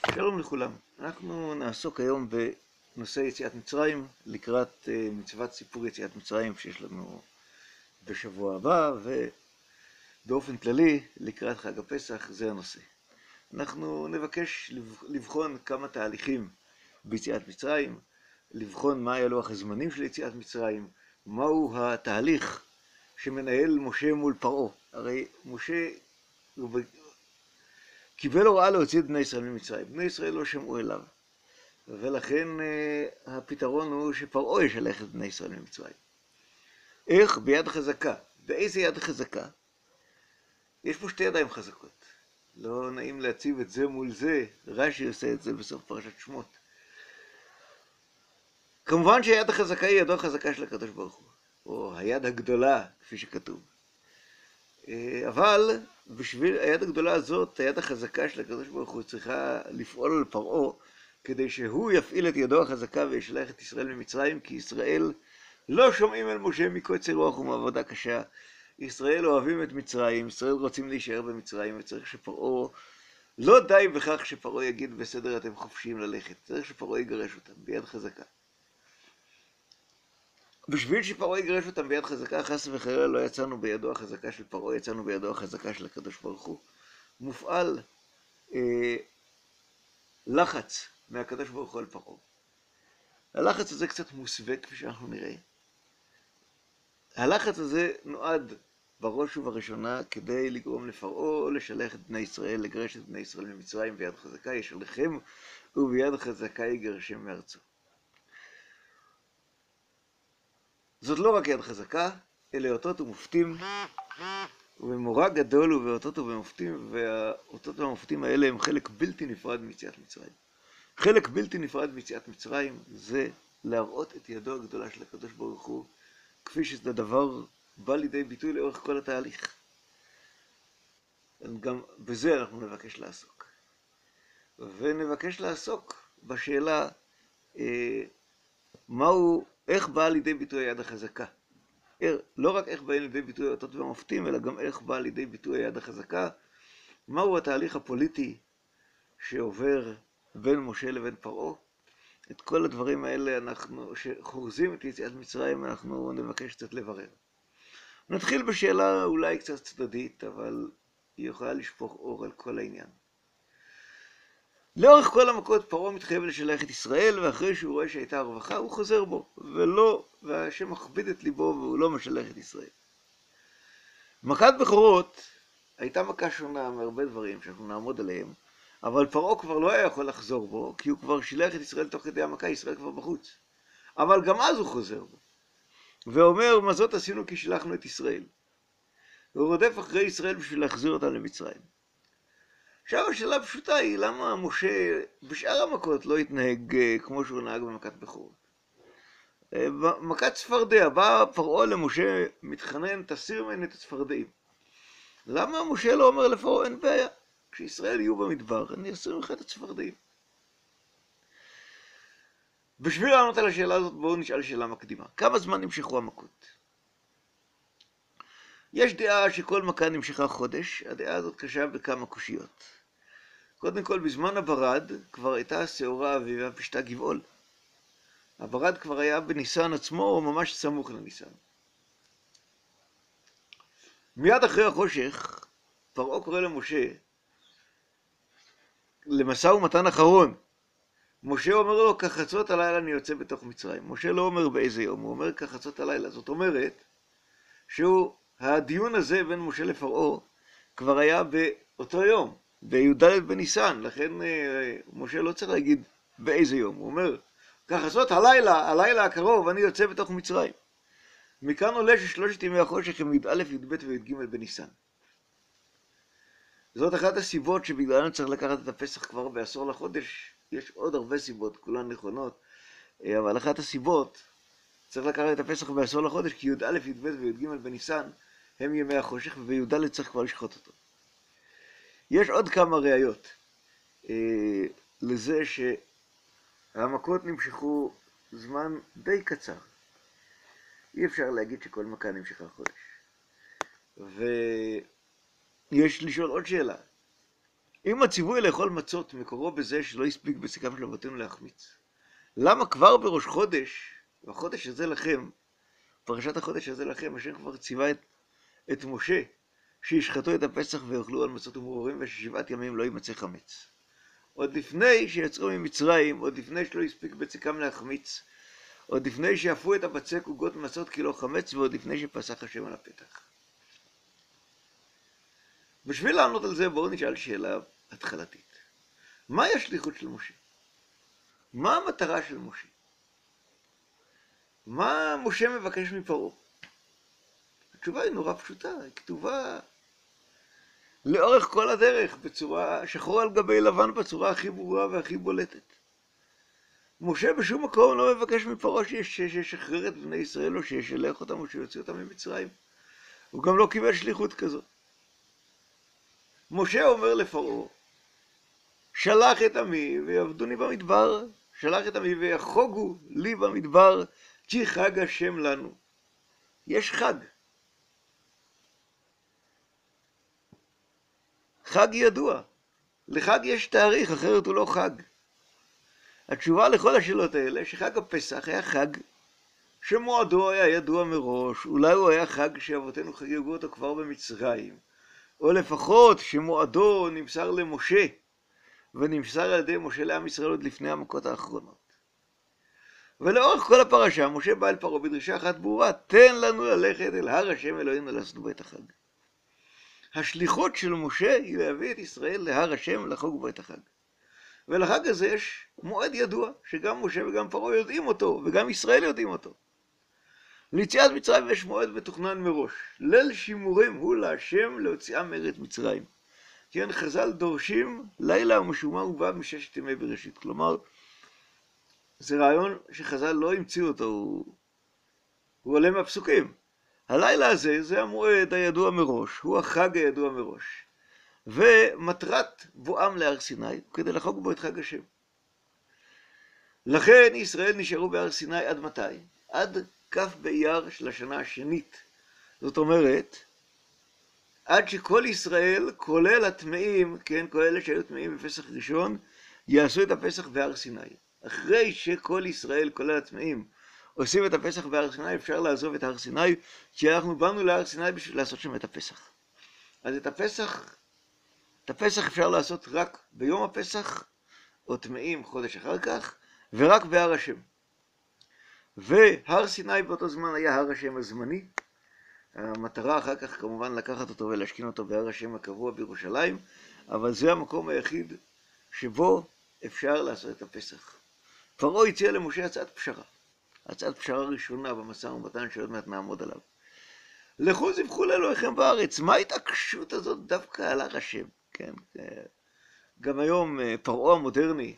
שלום לכולם. אנחנו נעסוק היום בנושא יציאת מצרים לקראת מצוות סיפור יציאת מצרים שיש לנו בשבוע הבא, ובאופן כללי לקראת חג הפסח זה הנושא. אנחנו נבקש לבחון כמה תהליכים ביציאת מצרים, לבחון מה היה לוח הזמנים של יציאת מצרים, מהו התהליך שמנהל משה מול פרעה. הרי משה קיבל הוראה להוציא את בני ישראל ממצרים. בני ישראל לא שמעו אליו, ולכן הפתרון הוא שפרעה ישלח את בני ישראל ממצרים. איך? ביד חזקה. באיזה יד חזקה? יש פה שתי ידיים חזקות. לא נעים להציב את זה מול זה, רש"י עושה את זה בסוף פרשת שמות. כמובן שהיד החזקה היא ידו החזקה של הקדוש ברוך הוא, או היד הגדולה, כפי שכתוב. אבל בשביל היד הגדולה הזאת, היד החזקה של הקדוש ברוך הוא צריכה לפעול על פרעה, כדי שהוא יפעיל את ידו החזקה וישלח את ישראל ממצרים, כי ישראל לא שומעים אל משה מקוצר רוח ומעבודה קשה. ישראל אוהבים את מצרים, ישראל רוצים להישאר במצרים, וצריך שפרעה, לא די בכך שפרעה יגיד בסדר אתם חופשיים ללכת, צריך שפרעה יגרש אותם ביד חזקה. בשביל שפרעה יגרש אותם ביד חזקה, חס וחלילה לא יצאנו בידו החזקה של פרעה, יצאנו בידו החזקה של הקדוש ברוך הוא. מופעל לחץ מהקדוש ברוך הוא על פרעה. הלחץ הזה קצת מוסווה, כפי שאנחנו נראה. הלחץ הזה נועד בראש ובראשונה כדי לגרום לפרעה לשלח את בני ישראל, לגרש את בני ישראל ממצרים ביד חזקה, ישלחם וביד חזקה יגרשם מארצו. זאת לא רק יד חזקה, אלה אותות ומופתים, ובמורא גדול ובאותות ובמופתים, והאותות והמופתים האלה הם חלק בלתי נפרד מיציאת מצרים. חלק בלתי נפרד מיציאת מצרים זה להראות את ידו הגדולה של הקדוש ברוך הוא, כפי שזה דבר בא לידי ביטוי לאורך כל התהליך. גם בזה אנחנו נבקש לעסוק. ונבקש לעסוק בשאלה איך באה לידי ביטוי היד החזקה. לא רק איך באה לידי ביטוי האותות והמופתים, אלא גם איך באה לידי ביטוי היד החזקה. מהו התהליך הפוליטי שעובר בין משה לבין פרעה. את כל הדברים האלה שחורזים את יציאת מצרים, אנחנו נבקש קצת לברר. נתחיל בשאלה אולי קצת צדדית, אבל היא יכולה לשפוך אור על כל העניין. לאורך כל המכות פרעה מתחייב לשלח את ישראל, ואחרי שהוא רואה שהייתה הרווחה, הוא חוזר בו, והשם מכביד את ליבו והוא לא משלח את ישראל. מכת בכורות הייתה מכה שונה מהרבה דברים שאנחנו נעמוד עליהם, אבל פרעה כבר לא היה יכול לחזור בו, כי הוא כבר שילח את ישראל תוך כדי המכה, ישראל כבר בחוץ. אבל גם אז הוא חוזר בו, ואומר, מה זאת עשינו כי שלחנו את ישראל. והוא רודף אחרי ישראל בשביל להחזיר אותם למצרים. עכשיו השאלה פשוטה היא, למה משה בשאר המכות לא התנהג כמו שהוא נהג במכת בכורות? במכת צפרדע, בא פרעה למשה מתחנן, תסיר ממני את הצפרדעים. למה משה לא אומר לפרעה, אין בעיה? כשישראל יהיו במדבר, אני אסיר ממך את הצפרדעים. בשביל לענות על השאלה הזאת, בואו נשאל שאלה מקדימה. כמה זמן נמשכו המכות? יש דעה שכל מכה נמשכה חודש, הדעה הזאת קשה בכמה קושיות. קודם כל, בזמן הברד כבר הייתה השעורה אביבה פשטה גבעול. הברד כבר היה בניסן עצמו, או ממש סמוך לניסן. מיד אחרי החושך, פרעה קורא למשה, למשא ומתן אחרון. משה אומר לו, כחצות הלילה אני יוצא בתוך מצרים. משה לא אומר באיזה יום, הוא אומר כחצות הלילה. זאת אומרת, שהדיון הזה בין משה לפרעה כבר היה באותו יום, בי"ד בניסן, לכן משה לא צריך להגיד באיזה יום, הוא אומר, כחצות הלילה הקרוב אני יוצא בתוך מצרים. מכאן עולה ששלושת ימי החושך הם י"א, י"ב וי"ג בניסן. זאת אחת הסיבות שבגללן צריך לקחת את הפסח כבר בעשור לחודש. יש עוד הרבה סיבות, כולן נכונות, אבל אחת הסיבות צריך לקחת את הפסח בעשור לחודש, כי י"א, י"ב וי"ג בניסן הם ימי החושך, ובי"ד צריך כבר לשחוט אותו. יש עוד כמה ראיות לזה שהמכות נמשכו זמן די קצר. אי אפשר להגיד שכל מכה נמשכה חודש. ויש לשאול עוד שאלה. אם הציווי לאכול מצות מקורו בזה שלא הספיק בצקם של אבותינו להחמיץ, למה כבר בראש חודש, והחודש הזה לכם, פרשת החודש הזה לכם, השם כבר ציווה את משה, שישחטו את הפסח ויאכלו על מצות ומרורים, וששבעת ימים לא יימצא חמץ. עוד לפני שיצאו ממצרים, עוד לפני שלא הספיק בצקם להחמיץ, עוד לפני שאפו את הבצק עוגות מצות כי לא חמץ, ועוד לפני שפסח השם על הפתח. בשביל לענות על זה, בואו נשאל שאלה התחלתית. מהי השליחות של משה? מה המטרה של משה? מה משה מבקש מפרעה? התשובה היא נורא פשוטה, היא כתובה לאורך כל הדרך, בצורה שחור על גבי לבן, בצורה הכי ברורה והכי בולטת. משה בשום מקום לא מבקש מפרעה שישחרר את בני ישראל, או שישלח אותם, או שיוציא אותם ממצרים. הוא גם לא קיבל שליחות כזאת. משה אומר לפרעה, שלח את עמי ויעבדוני במדבר, שלח את עמי ויחוגו לי במדבר, כי חג השם לנו. יש חג. חג ידוע. לחג יש תאריך, אחרת הוא לא חג. התשובה לכל השאלות האלה, שחג הפסח היה חג שמועדו היה ידוע מראש, אולי הוא היה חג שאבותינו חגגו אותו כבר במצרים, או לפחות שמועדו נמסר למשה, ונמסר על ידי משה לעם ישראל עוד לפני המכות האחרונות. ולאורך כל הפרשה, משה בא אל פרעה בדרישה אחת ברורה, תן לנו ללכת אל הר השם אלוהינו לעשות בו את החג. השליחות של משה היא להביא את ישראל להר השם לחוג בו את החג. ולחג הזה יש מועד ידוע, שגם משה וגם פרעה יודעים אותו, וגם ישראל יודעים אותו. ליציאת מצרים יש מועד מתוכנן מראש. ליל שימורים הוא להשם להוציאם מארץ מצרים. כן, חז"ל דורשים לילה ומשומר ובא מששת ימי בראשית. כלומר, זה רעיון שחז"ל לא המציאו אותו, הוא עולה מהפסוקים. הלילה הזה זה המועד הידוע מראש, הוא החג הידוע מראש. ומטרת בואם להר סיני כדי לחוג בו את חג השם. לכן ישראל נשארו בהר סיני עד מתי? עד כ' באייר של השנה השנית. זאת אומרת, עד שכל ישראל, כולל הטמאים, כן, כל אלה שהיו טמאים בפסח ראשון, יעשו את הפסח בהר סיני. אחרי שכל ישראל, כולל הטמאים, עושים את הפסח בהר סיני, אפשר לעזוב את הר סיני, כי אנחנו באנו להר סיני בשביל לעשות שם את הפסח. אז את הפסח אפשר לעשות רק ביום הפסח, או טמאים חודש אחר כך, ורק בהר השם. והר סיני באותו זמן היה הר השם הזמני. המטרה אחר כך כמובן לקחת אותו ולהשכין אותו בהר השם הקבוע בירושלים, אבל זה המקום היחיד שבו אפשר לעשות את הפסח. פרעה הציע למשה הצעת פשרה. הצעת פשרה ראשונה במשא ומתן שעוד מעט נעמוד עליו. לכו זבחו לאלוהיכם בארץ. מה ההתעקשות הזאת דווקא על הר השם? כן, גם היום פרעה המודרני,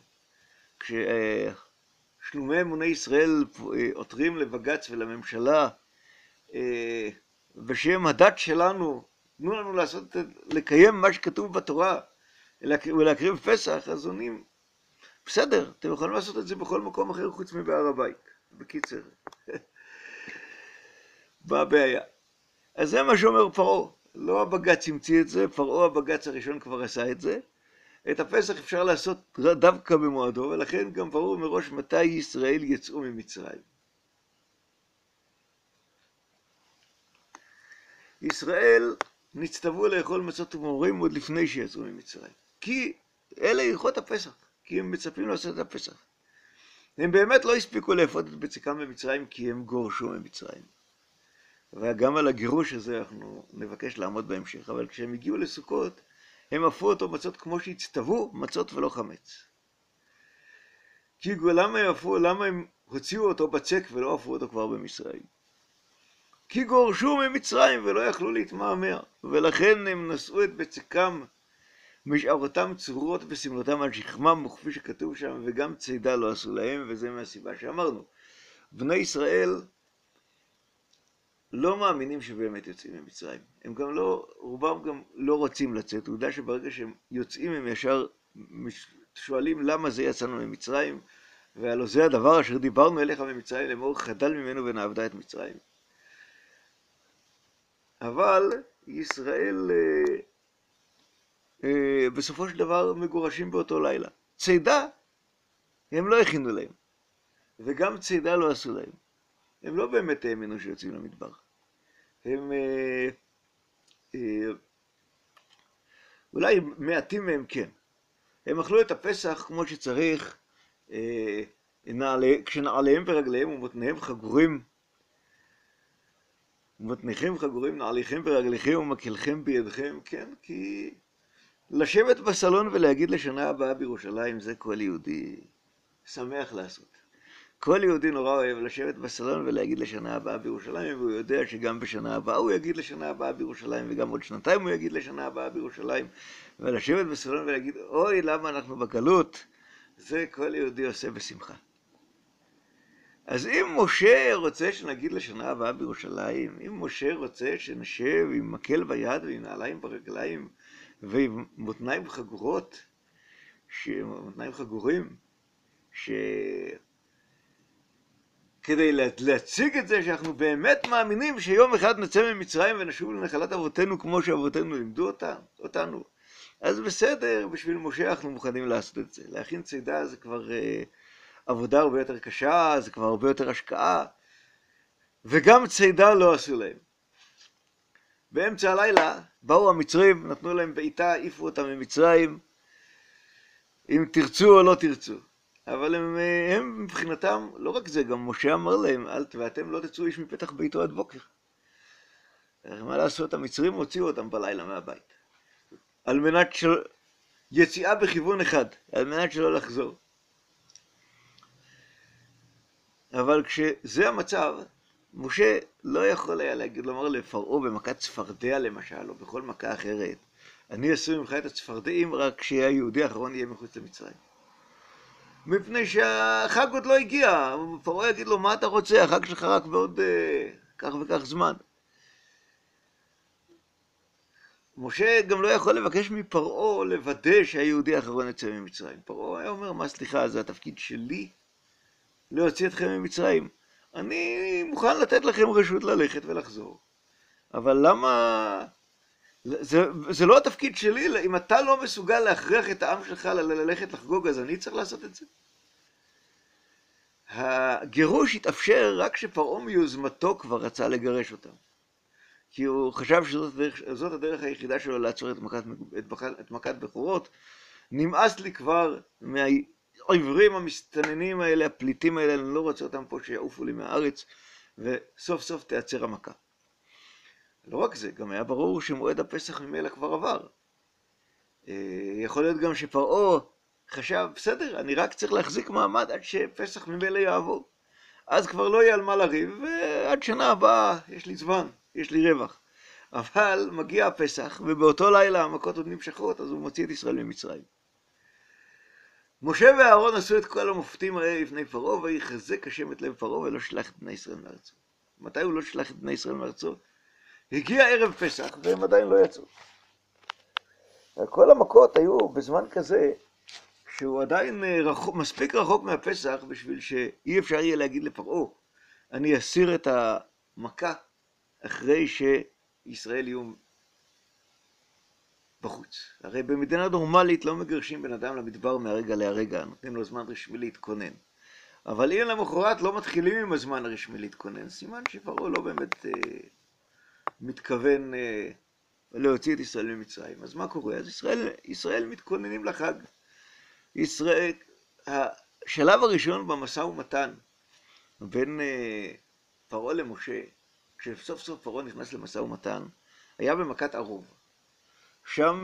כששלומי אמוני ישראל עותרים לבג"ץ ולממשלה, בשם הדת שלנו, תנו לנו לקיים מה שכתוב בתורה ולהקריב פסח, אז עונים, בסדר, אתם יכולים לעשות את זה בכל מקום אחר חוץ מבהר הבית. בקיצר, מה הבעיה? אז זה מה שאומר פרעה. לא הבג"ץ המציא את זה, פרעה הבג"ץ הראשון כבר עשה את זה. את הפסח אפשר לעשות דווקא במועדו, ולכן גם ברור מראש מתי ישראל יצאו ממצרים. ישראל נצטוו לאכול מצות ומרורים עוד לפני שיצאו ממצרים. כי אלה הלכות הפסח, כי הם מצפים לעשות את הפסח. הם באמת לא הספיקו לאפות את בצקם במצרים, כי הם גורשו ממצרים. וגם על הגירוש הזה אנחנו נבקש לעמוד בהמשך, אבל כשהם הגיעו לסוכות, הם אפו אותו מצות כמו שהצטוו, מצות ולא חמץ. כי למה הם הוציאו אותו בצק ולא אפו אותו כבר במצרים? כי גורשו ממצרים ולא יכלו להתמהמה, ולכן הם נשאו את בצקם משערותם צרורות וסמלותם על שכמם, וכפי שכתוב שם, וגם צידה לא עשו להם, וזה מהסיבה שאמרנו. בני ישראל לא מאמינים שבאמת יוצאים ממצרים. הם גם לא, רובם גם לא רוצים לצאת. הוא יודע שברגע שהם יוצאים הם ישר שואלים למה זה יצאנו ממצרים, והלא זה הדבר אשר דיברנו אליך ממצרים, לאמור חדל ממנו ונעבדה את מצרים. אבל ישראל בסופו של דבר מגורשים באותו לילה. צידה הם לא הכינו להם, וגם צידה לא עשו להם. הם לא באמת האמינו שיוצאים למדבר. הם, אולי מעטים מהם כן. הם אכלו את הפסח כמו שצריך, כשנעליהם ורגליהם ומותניהם חגורים, ומותניכם חגורים, נעליכם ורגליכם ומקלכם בידכם, כן? כי לשבת בסלון ולהגיד לשנה הבאה בירושלים, זה כל יהודי שמח לעשות. כל יהודי נורא אוהב לשבת בסלון ולהגיד לשנה הבאה בירושלים, והוא יודע שגם בשנה הבאה הוא יגיד לשנה הבאה בירושלים, וגם עוד שנתיים הוא יגיד לשנה הבאה בירושלים, ולשבת בסלון ולהגיד, אוי, למה אנחנו בגלות? זה כל יהודי עושה בשמחה. אז אם משה רוצה שנגיד לשנה הבאה בירושלים, אם משה רוצה שנשב עם מקל ביד ועם נעליים ברגליים ועם מותניים חגורות, מותניים חגורים, כדי להציג את זה שאנחנו באמת מאמינים שיום אחד נצא ממצרים ונשוב לנחלת אבותינו כמו שאבותינו לימדו אותנו, אז בסדר, בשביל משה אנחנו מוכנים לעשות את זה. להכין צידה זה כבר עבודה הרבה יותר קשה, זה כבר הרבה יותר השקעה, וגם צידה לא עשו להם. באמצע הלילה באו המצרים, נתנו להם בעיטה, העיפו אותם ממצרים, אם תרצו או לא תרצו. אבל הם מבחינתם, לא רק זה, גם משה אמר להם, ואתם לא תצאו איש מפתח ביתו עד בוקר. מה לעשות, המצרים הוציאו אותם בלילה מהבית. על מנת יציאה בכיוון אחד, על מנת שלא לחזור. אבל כשזה המצב, משה לא יכול היה לומר לפרעה במכת צפרדע למשל, או בכל מכה אחרת, אני אעשה ממך את הצפרדעים רק שהיהודי האחרון יהיה מחוץ למצרים. מפני שהחג עוד לא הגיע, פרעה יגיד לו, מה אתה רוצה? החג שלך רק בעוד כך וכך זמן. משה גם לא יכול לבקש מפרעה לוודא שהיהודי האחרון יצא ממצרים. פרעה היה אומר, מה סליחה, זה התפקיד שלי להוציא אתכם ממצרים. אני מוכן לתת לכם רשות ללכת ולחזור. אבל למה... זה לא התפקיד שלי, אם אתה לא מסוגל להכריח את העם שלך ללכת לחגוג, אז אני צריך לעשות את זה. הגירוש התאפשר רק שפרעה מיוזמתו כבר רצה לגרש אותם. כי הוא חשב שזאת הדרך היחידה שלו לעצור את מכת בכורות. נמאס לי כבר מהעברים המסתננים האלה, הפליטים האלה, אני לא רוצה אותם פה שיעופו לי מהארץ, וסוף סוף תיעצר המכה. לא רק זה, גם היה ברור שמועד הפסח ממילא כבר עבר. יכול להיות גם שפרעה חשב, בסדר, אני רק צריך להחזיק מעמד עד שפסח ממילא יעבור. אז כבר לא יהיה על מה לריב, ועד שנה הבאה יש לי זמן, יש לי רווח. אבל מגיע הפסח, ובאותו לילה המכות עוד נמשכות, אז הוא מוציא את ישראל ממצרים. משה ואהרון עשו את כל המופתים האלה לפני פרעה, ויחזק השם את לב פרעה ולא שלח את בני ישראל מארצו. מתי הוא לא שלח את בני ישראל מארצו? הגיע ערב פסח והם עדיין לא יצאו. כל המכות היו בזמן כזה שהוא עדיין מספיק רחוק מהפסח בשביל שאי אפשר יהיה להגיד לפרעה, אני אסיר את המכה אחרי שישראל יהיו בחוץ. הרי במדינה נורמלית לא מגרשים בן אדם למדבר מהרגע להרגע, נותנים לו זמן רשמי להתכונן. אבל אם למחרת לא מתחילים עם הזמן הרשמי להתכונן, סימן שפרעה לא באמת מתכוון להוציא את ישראל ממצרים. אז מה קורה? אז ישראל מתכוננים לחג. השלב הראשון במשא ומתן בין פרעה למשה, כשסוף סוף פרעה נכנס למשא ומתן, היה במכת ערוב. שם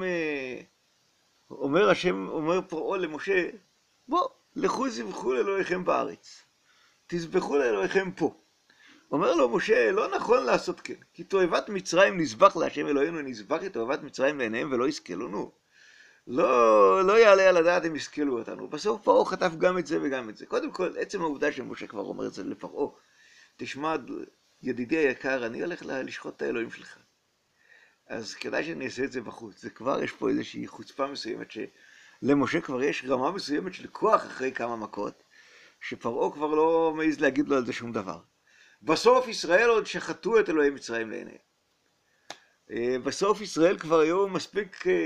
אומר פרעה למשה, בוא, לכו זבחו לאלוהיכם בארץ, תזבחו לאלוהיכם פה. אומר לו משה, לא נכון לעשות כן, כי תועבת מצרים נזבח להשם אלוהינו, נזבח את תועבת מצרים לעיניהם ולא יסכלונו. לא יעלה על הדעת הם יסכלו אותנו. בסוף פרעה חטף גם את זה וגם את זה. קודם כל, עצם העובדה שמשה כבר אומר את זה לפרעה, תשמע, ידידי היקר, אני הולך לשחוט את האלוהים שלך. אז כדאי שאני אעשה את זה בחוץ. זה כבר יש פה איזושהי חוצפה מסוימת שלמשה כבר יש רמה מסוימת של כוח אחרי כמה מכות, שפרעה כבר לא מעז להגיד לו על זה שום דבר. בסוף ישראל עוד שחטו את אלוהי מצרים לעיניהם. בסוף ישראל כבר היו מספיק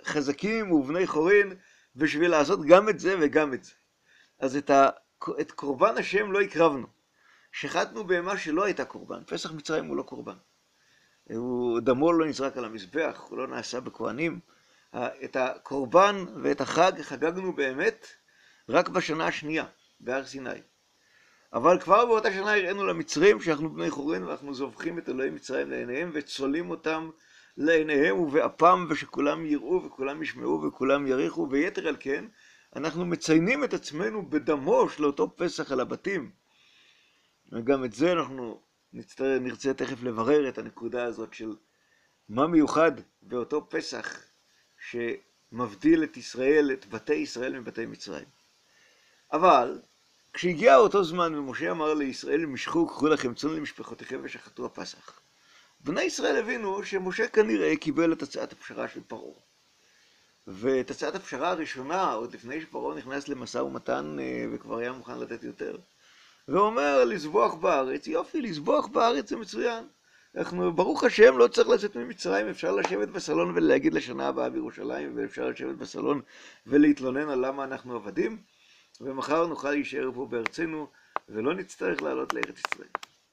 חזקים ובני חורין, בשביל לעשות גם את זה וגם את זה. אז את קורבן השם לא הקרבנו. שחטנו בהמה שלא הייתה קורבן. פסח מצרים הוא לא קורבן. דמו לא נזרק על המזבח, הוא לא נעשה בכהנים. את הקורבן ואת החג חגגנו באמת רק בשנה השנייה, בהר סיני. אבל כבר באותה שנה הראינו למצרים שאנחנו בני חורין ואנחנו זובחים את אלוהי מצרים לעיניהם וצולים אותם לעיניהם ובאפם, ושכולם יראו וכולם ישמעו וכולם יריחו, ויתר על כן אנחנו מציינים את עצמנו בדמו של אותו פסח על הבתים. וגם את זה אנחנו נרצה תכף לברר, את הנקודה הזאת של מה מיוחד באותו פסח שמבדיל את ישראל, את בתי ישראל מבתי מצרים. אבל כשהגיע אותו זמן ומשה אמר לישראל, משכו, קחו לכם צאן למשפחותיכם ושחטו הפסח, בני ישראל הבינו שמשה כנראה קיבל את הצעת הפשרה של פרעה. ואת הצעת הפשרה הראשונה, עוד לפני שפרעה נכנס למשא ומתן וכבר היה מוכן לתת יותר, ואומר לזבוח בארץ. יופי, לזבוח בארץ זה מצוין. אנחנו, ברוך השם, לא צריך לצאת ממצרים, אפשר לשבת בסלון ולהגיד לשנה הבאה בירושלים, ואפשר לשבת בסלון ולהתלונן על למה אנחנו עבדים, ומחר נוכל להישאר פה בארצנו, ולא נצטרך לעלות לארץ ישראל.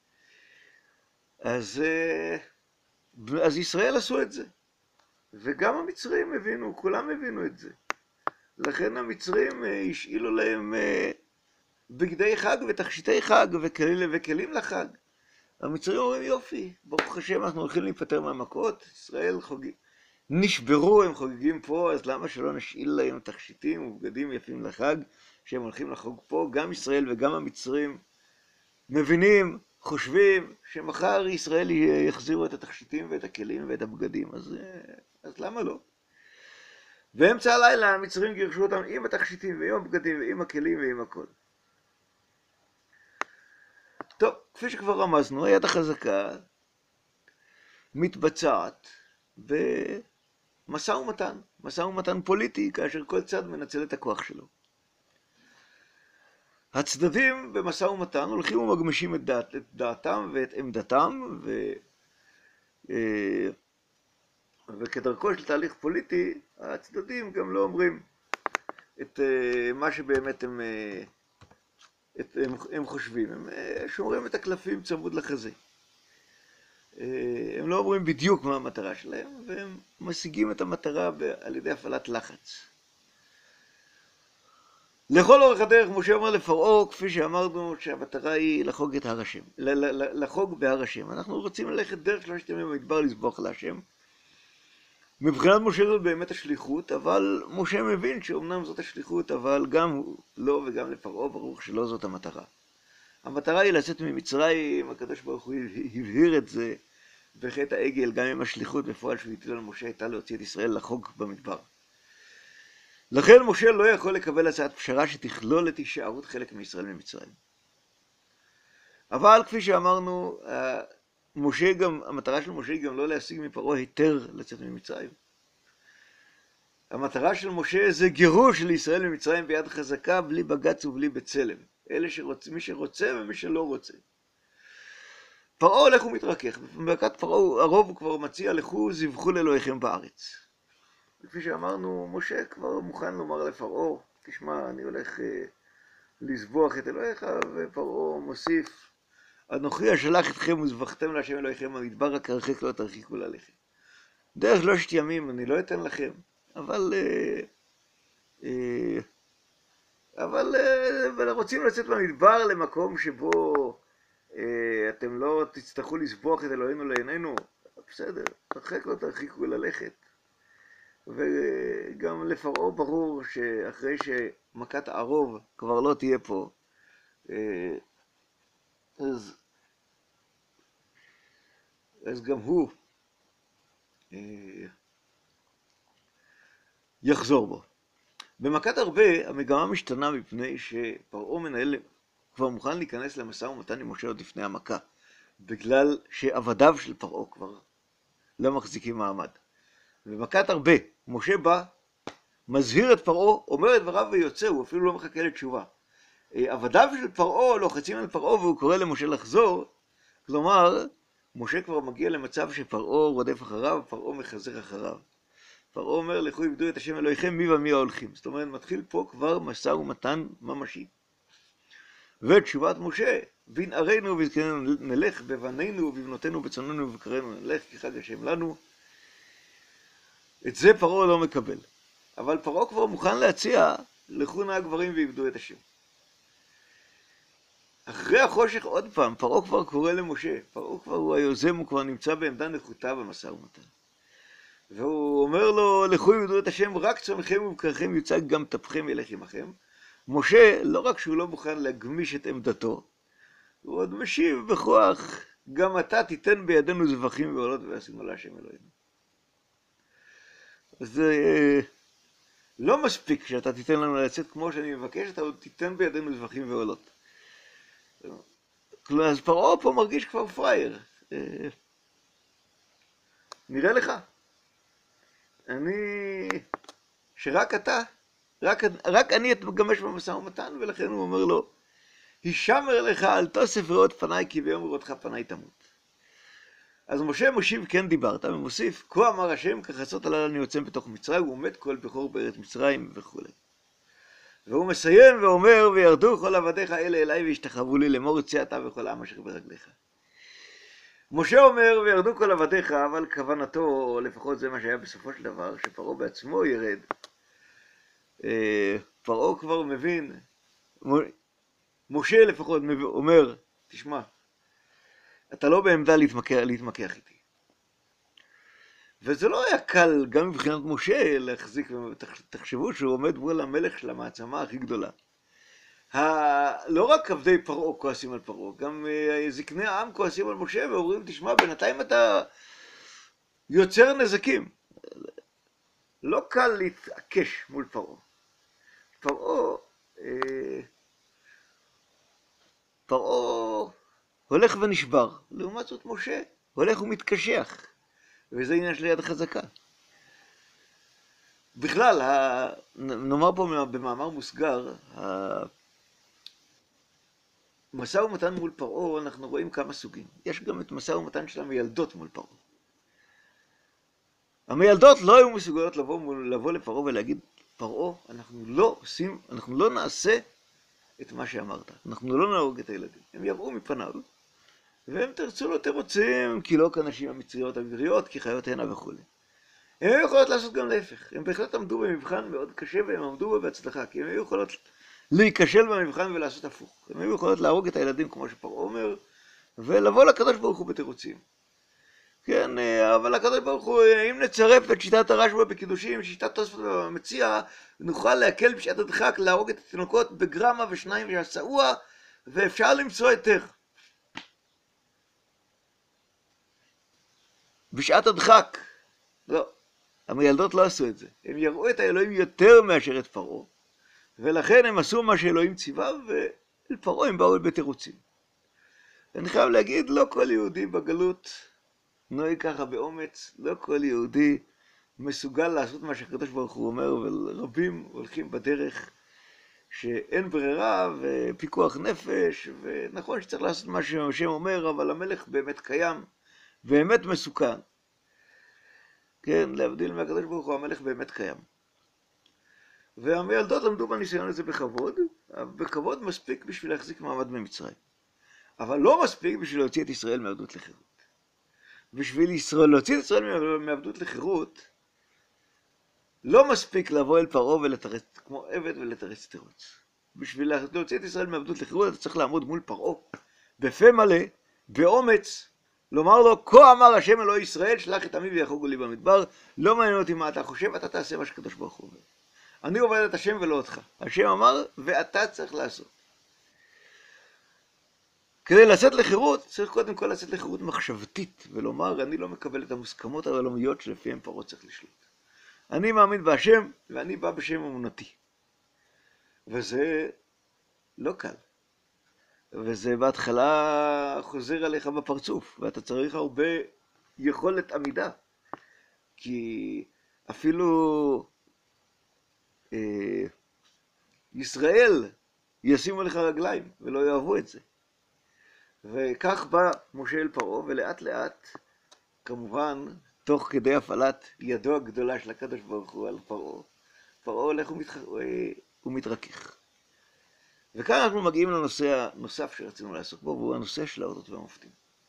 אז ישראל עשו את זה. וגם המצרים הבינו, כולם הבינו את זה. לכן המצרים השאילו להם בגדי חג ותכשיטי חג וכלים לחג. המצרים אומרים יופי, ברוך השם אנחנו הולכים להיפטר מהמכות, ישראל נשברו, הם חוגגים פה, אז למה שלא נשאיל להם תכשיטים ובגדים יפים לחג שהם הולכים לחוג פה? גם ישראל וגם המצרים מבינים, חושבים שמחר ישראל יחזירו את התכשיטים ואת הכלים ואת הבגדים, אז למה לא? באמצע הלילה המצרים גירשו אותם עם התכשיטים ועם הבגדים ועם הכלים ועם הכל. טוב, כפי שכבר רמזנו, היד החזקה מתבצעת במשא ומתן, משא ומתן פוליטי, כאשר כל צד מנצל את הכוח שלו. הצדדים במשא ומתן הולכים ומגמישים את דעתם ואת עמדתם, וכדרכו של תהליך פוליטי, הצדדים גם לא אומרים את מה שבאמת הם חושבים. הם שומרים את הקלפים צמוד לחזה. הם לא אומרים בדיוק מה המטרה שלהם, והם משיגים את המטרה על ידי הפעלת לחץ. לכל אורך הדרך משה אומר לפרעה, כפי שאמרנו, שהמטרה היא לחוג את הר השם, לחוג בהר השם. אנחנו רוצים ללכת דרך 3 ימים במדבר לזבוח להשם. מבחינת משה זאת באמת השליחות, אבל משה מבין שאומנם זאת השליחות, אבל גם לו וגם לפרעה ברור שלא זאת המטרה. המטרה היא לצאת ממצרים, הקדוש ברוך הוא הבהיר את זה בחטא העגל, גם עם השליחות בפועל שהוא הטיל על משה הייתה להוציא את ישראל לחוג במדבר. לכן משה לא יכול לקבל הצעת פשרה שתכלול את הישארות חלק מישראל ממצרים. אבל כפי שאמרנו, המטרה של משה היא גם לא להשיג מפרעה היתר לצאת ממצרים. המטרה של משה זה גירוש של ישראל ממצרים ביד חזקה, בלי בג"ץ ובלי בצלם. מי שרוצה ומי שלא רוצה. פרעה הולך ומתרכך. במכת פרעה הרוב כבר מציע, לכו זבחו לאלוהיכם בארץ. כפי שאמרנו, משה כבר מוכן לומר לפרעה, תשמע, אני הולך לזבוח את אלוהיך, ופרעה מוסיף, אנוכי אשלח אתכם וזבחתם להשם אלוהיכם במדבר, רק הרחק לא תרחיקו ללכת. דרך 3 ימים אני לא אתן לכם, אבל רוצים לצאת במדבר למקום שבו אתם לא תצטרכו לזבוח את אלוהינו לעינינו, בסדר, הרחק לא תרחיקו ללכת. וגם לפרעה ברור שאחרי שמכת הערוב כבר לא תהיה פה, אז גם הוא יחזור בו. במכת הרבה המגמה משתנה מפני שפרעה כבר מוכן להיכנס למשא ומתן עם משה עוד לפני המכה, בגלל שעבדיו של פרעה כבר לא מחזיקים מעמד. במכת הרבה, משה בא, מזהיר את פרעה, אומר את דבריו ויוצא, הוא אפילו לא מחכה לתשובה. עבדיו של פרעה לוחצים על פרעה והוא קורא למשה לחזור, כלומר, משה כבר מגיע למצב שפרעה רודף אחריו, פרעה מחזר אחריו. פרעה אומר, לכו עבדו את השם אלוהיכם מי ומי ההולכים. זאת אומרת, מתחיל פה כבר משא ומתן ממשי. ותשובת משה, בנערינו ובזקנינו נלך, בבנינו ובבנותינו בצאנינו ובבקרינו נלך, כי חג השם לנו. את זה פרעה לא מקבל. אבל פרעה כבר מוכן להציע, לכו נא הגברים ועבדו את השם. אחרי החושך עוד פעם, פרעה כבר קורא למשה. פרעה כבר הוא היוזם, הוא כבר נמצא בעמדה נחותה במשא ומתן. והוא אומר לו, לכו עבדו את השם, רק צונכם ובקריכם יוצג גם טפכם ילך עמכם. משה, לא רק שהוא לא מוכן להגמיש את עמדתו, הוא עוד משיב בכוח, גם אתה תיתן בידינו זבחים ועולות ועשינו להשם אלוהינו. אז לא מספיק שאתה תיתן לנו לצאת כמו שאני מבקש, אתה עוד תיתן בידינו זבחים ועולות. אז פרעה פה מרגיש כבר פרייר. נראה לך. שרק אתה, רק אני אתגמש במשא ומתן, ולכן הוא אומר לו, הישמר לך אל תוסף ראות פניי, כי ביום ראותך פניי תמות. אז משה מושיב כן דיברת, ומוסיף, כה אמר השם, כחצות הלילה אני יוצא בתוך מצרים, הוא מת כל בכור בארץ מצרים וכו'. והוא מסיים ואומר, וירדו כל עבדיך אלה אליי והשתחוו לי לאמור צא אתה וכל העם אשר ברגליך. משה אומר, וירדו כל עבדיך, אבל כוונתו, לפחות זה מה שהיה בסופו של דבר, שפרעה בעצמו ירד. פרעה כבר מבין, משה לפחות אומר, תשמע, אתה לא בעמדה להתמקח איתי. וזה לא היה קל, גם מבחינת משה, להחזיק, תחשבו שהוא עומד מול המלך של המעצמה הכי גדולה. לא רק עבדי פרעה כועסים על פרעה, גם זקני העם כועסים על משה ואומרים, תשמע, בינתיים אתה יוצר נזקים. לא קל להתעקש מול פרעה. פרעה הולך ונשבר. לעומת זאת משה הולך ומתקשח. וזה עניין של יד החזקה. בכלל, נאמר פה במאמר מוסגר, משא ומתן מול פרעה, אנחנו רואים כמה סוגים. יש גם את משא ומתן של המילדות מול פרעה. המילדות לא היו מסוגלות לבוא לפרעה ולהגיד, פרעה, אנחנו לא נעשה את מה שאמרת. אנחנו לא נהרוג את הילדים. הם יראו מפניו, והם תרצו לו תירוצים, כי לא כנשים המצריות הגבריות, כי חיות הנה וכו'. הם היו יכולות לעשות גם להפך. הם בהחלט עמדו במבחן מאוד קשה, והם עמדו בו בהצלחה, כי הם היו יכולות להיכשל במבחן ולעשות הפוך. הם היו יכולות להרוג את הילדים, כמו שפרעה אומר, ולבוא לקדוש ברוך הוא בתירוצים. כן, אבל הקדוש ברוך הוא, אם נצרף את שיטת הרשב"א בקידושים, שיטת תוספות במציע, נוכל להקל בשעת הדחק, להרוג את התינוקות בגרמה ושניים ושעשאוה, ואפשר למצוא היתר. בשעת הדחק. לא, המילדות לא עשו את זה. הם יראו את האלוהים יותר מאשר את פרעה, ולכן הם עשו מה שאלוהים ציווה, ואל פרעה הם באו בתירוצים. אני חייב להגיד, לא כל יהודי בגלות נוהג ככה באומץ, לא כל יהודי מסוגל לעשות מה שהקדוש ברוך הוא אומר, ורבים הולכים בדרך שאין ברירה ופיקוח נפש, ונכון שצריך לעשות מה שהשם אומר, אבל המלך באמת קיים, באמת מסוכן. כן, להבדיל מהקדוש ברוך הוא, המלך באמת קיים. והמילדות למדו בניסיון הזה בכבוד מספיק בשביל להחזיק מעמד במצרים. אבל לא מספיק בשביל להוציא את ישראל מעבדות לחירות. בשביל להוציא את ישראל מעבדות לחירות, לא מספיק לבוא אל פרעה ולתרץ, כמו עבד ולתרץ תירוץ. בשביל להוציא את ישראל מעבדות לחירות, אתה צריך לעמוד מול פרעה, בפה מלא, באומץ, לומר לו, כה אמר השם אלוהי ישראל, שלח את עמי ויחוגו לי במדבר, לא מעניין אותי מה אתה חושב, אתה תעשה מה שקדוש ברוך הוא אומר. אני עובד את השם ולא אותך. השם אמר, ואתה צריך לעשות. כדי לצאת לחירות, צריך קודם כל לצאת לחירות מחשבתית, ולומר, אני לא מקבל את המוסכמות העולמיות שלפיהם פרעה צריך לשלוט. אני מאמין בהשם, ואני בא בשם אמונתי. וזה לא קל. וזה בהתחלה חוזר עליך בפרצוף, ואתה צריך הרבה יכולת עמידה. כי אפילו ישראל ישימו לך רגליים, ולא יאהבו את זה. וכך בא משה אל פרעה, ולאט לאט, כמובן, תוך כדי הפעלת ידו הגדולה של הקדוש ברוך הוא על פרעה, פרעה הולך ומתרכך. וכאן אנחנו מגיעים לנושא הנוסף שרצינו לעסוק בו, והוא הנושא של האותות והמופתים.